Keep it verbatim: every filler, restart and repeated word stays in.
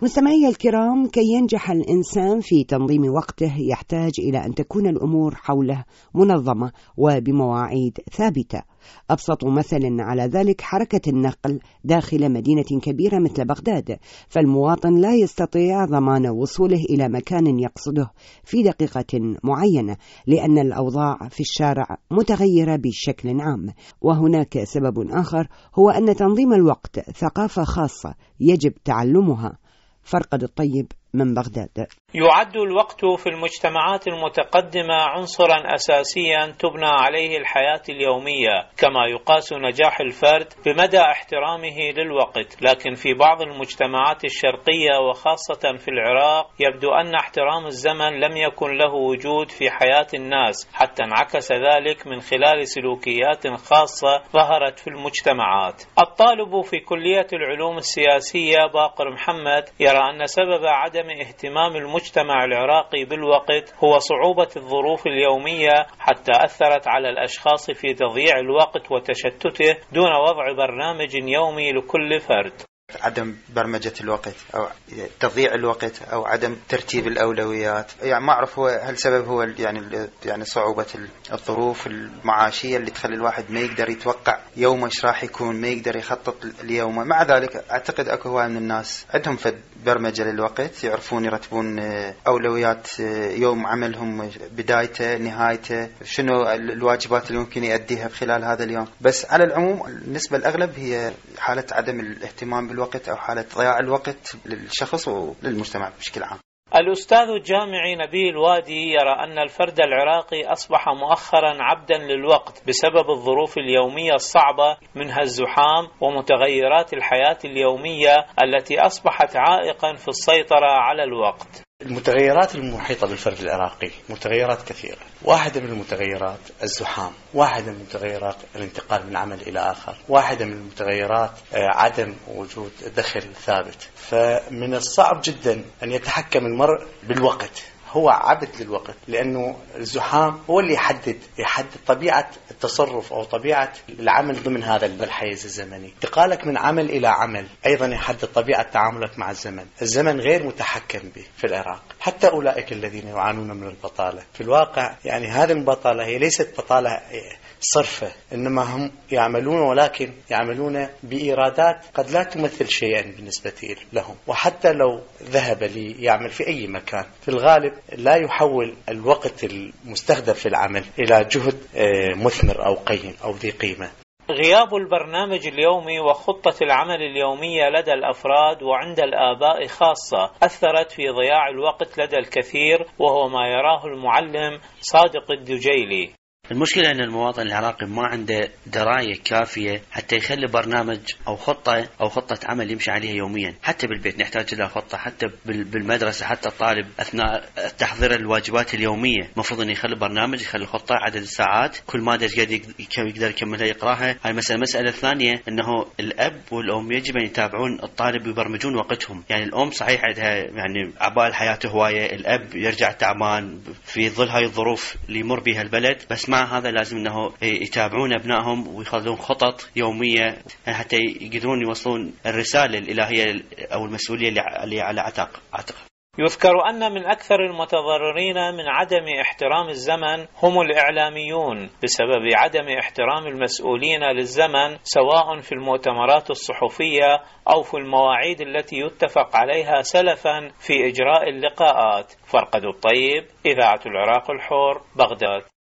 مستمعي الكرام، كي ينجح الإنسان في تنظيم وقته يحتاج إلى أن تكون الأمور حوله منظمة وبمواعيد ثابتة. أبسط مثل على ذلك حركة النقل داخل مدينة كبيرة مثل بغداد، فالمواطن لا يستطيع ضمان وصوله إلى مكان يقصده في دقيقة معينة، لأن الأوضاع في الشارع متغيرة بشكل عام. وهناك سبب آخر، هو أن تنظيم الوقت ثقافة خاصة يجب تعلمها. فرقد الطيب من بغداد. يعد الوقت في المجتمعات المتقدمة عنصرا أساسيا تبنى عليه الحياة اليومية، كما يقاس نجاح الفرد بمدى احترامه للوقت. لكن في بعض المجتمعات الشرقية وخاصة في العراق يبدو أن احترام الزمن لم يكن له وجود في حياة الناس، حتى انعكس ذلك من خلال سلوكيات خاصة ظهرت في المجتمعات. الطالب في كلية العلوم السياسية باقر محمد يرى أن سبب عدم اهتمام المجتمع العراقي بالوقت هو صعوبة الظروف اليومية، حتى أثرت على الأشخاص في تضييع الوقت وتشتته دون وضع برنامج يومي لكل فرد. عدم برمجة الوقت أو تضييع الوقت أو عدم ترتيب الأولويات. يعني ما أعرف هو هل سبب هو يعني يعني صعوبة الظروف المعاشية اللي تخلي الواحد ما يقدر يتوقع يومه إيش راح يكون، ما يقدر يخطط اليوم. مع ذلك أعتقد أكو هواي من الناس عندهم فد برمجة للوقت، يعرفون يرتبون أولويات يوم عملهم، بدايته نهايته، شنو الواجبات اللي ممكن يؤديها خلال هذا اليوم. بس على العموم النسبة الأغلب هي حالة عدم الاهتمام بالوقت أو حالة ضياع الوقت للشخص وللمجتمع بشكل عام. الأستاذ الجامعي نبيل وادي يرى أن الفرد العراقي أصبح مؤخرا عبدا للوقت بسبب الظروف اليومية الصعبة، منها الزحام ومتغيرات الحياة اليومية التي أصبحت عائقا في السيطرة على الوقت. المتغيرات المحيطة بالفرد العراقي متغيرات كثيرة. واحدة من المتغيرات الزحام، واحدة من المتغيرات الانتقال من عمل إلى آخر، واحدة من المتغيرات عدم وجود دخل ثابت. فمن الصعب جدا أن يتحكم المرء بالوقت، هو عبد للوقت، لأنه الزحام هو اللي يحدد يحدد طبيعة التصرف أو طبيعة العمل ضمن هذا الحيز الزمني. انتقالك من عمل إلى عمل أيضا يحدد طبيعة تعاملك مع الزمن. الزمن غير متحكم به في العراق. حتى أولئك الذين يعانون من البطالة في الواقع، يعني هذه البطالة هي ليست بطالة صرفة، إنما هم يعملون، ولكن يعملون بإيرادات قد لا تمثل شيئا بالنسبة لهم. وحتى لو ذهب لي يعمل في أي مكان، في الغالب لا يحول الوقت المستخدم في العمل إلى جهد مثمر أو قيم أو ذي قيمة. غياب البرنامج اليومي وخطة العمل اليومية لدى الأفراد وعند الآباء خاصة أثرت في ضياع الوقت لدى الكثير، وهو ما يراه المعلم صادق الدجيلي. المشكلة أن المواطن العراقي ما عنده دراية كافية حتى يخلي برنامج أو خطة أو خطة عمل يمشي عليها يوميا. حتى بالبيت نحتاج إلى خطة، حتى بالمدرسة، حتى الطالب أثناء تحضير الواجبات اليومية مفروض أن يخلي برنامج، يخلي خطة، عدد الساعات، كل مادة قد يقدر يكملها يقراها. هاي مسألة. المسألة الثانية أنه الأب والأم يجب أن يتابعون الطالب ويبرمجون وقتهم. يعني الأم صحيح عندها يعني عباء حياته هواية، الأب يرجع تعبان في ظل هاي الظروف اللي يمر بها البلد، بس مع هذا لازم انه يتابعون ابنائهم ويخلون خطط يوميه حتى يقدرون يوصلون الرساله الالهيه او المسؤوليه اللي على عاتق عاتق. يذكر أن من أكثر المتضررين من عدم احترام الزمن هم الإعلاميون، بسبب عدم احترام المسؤولين للزمن، سواء في المؤتمرات الصحفية أو في المواعيد التي يتفق عليها سلفا في إجراء اللقاءات. فرقد الطيب، إذاعة العراق الحر، بغداد.